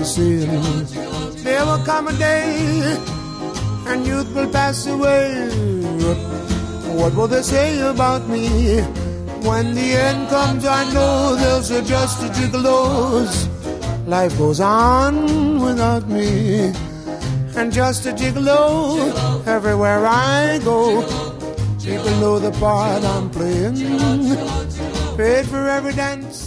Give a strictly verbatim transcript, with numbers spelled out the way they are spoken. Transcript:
sin. There will come a day and youth will pass away. What will they say about me? When the end comes, I know they'll say just a gigolo's. Life goes on without me. And just a gigolo, everywhere I go. People know the part I'm playing. Paid for every dance.